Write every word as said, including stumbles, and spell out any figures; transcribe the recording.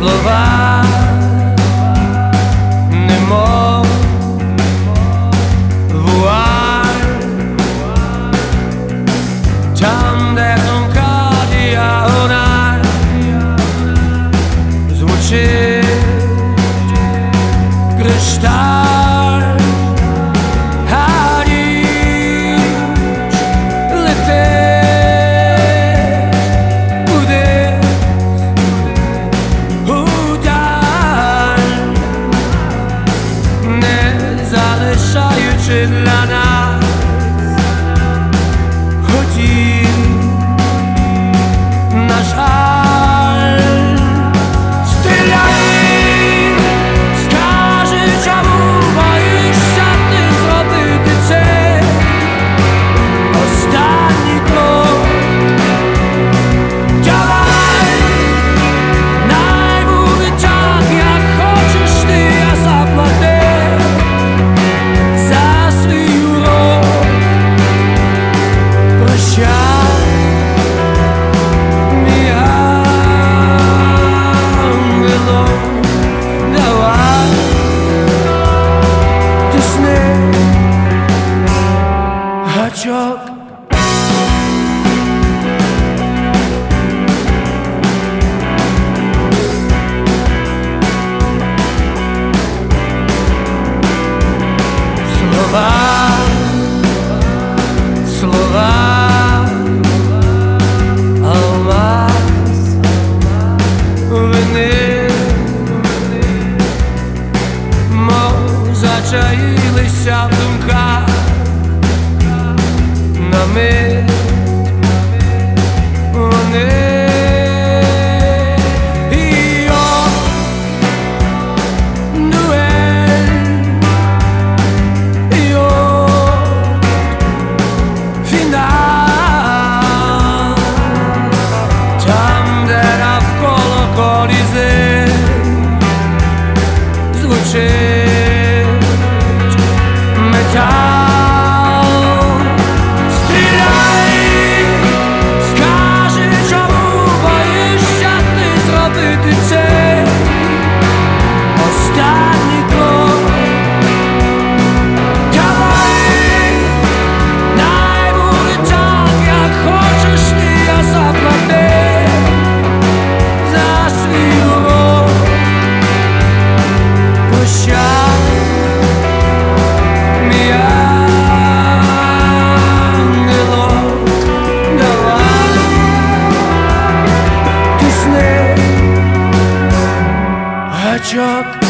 слова, немов вуаль, там, де тонка діагональ звучить кришталь, а ніч летить кудись удаль, не залишаючи для нас хотів, на жаль. Стріляй, скажи, чому боїшся ти зробити це останній крок. Давай, най буде так, як хочеш ти, а заплати за свій урок. Прощай, мій ангело, давай, тисни гачок. Слова, слова, алмаз вини, мов зачаїлися в думках на мить вони. І от дуель, і от фінал, там, де навколо колізей звучить метал. Стріляй, скажи, чому боїшся ти зробити це останній крок. Давай, най буде так, як хочеш ти, а заплати за свій урок. Прощай, мій ангело, давай, тисни гачок.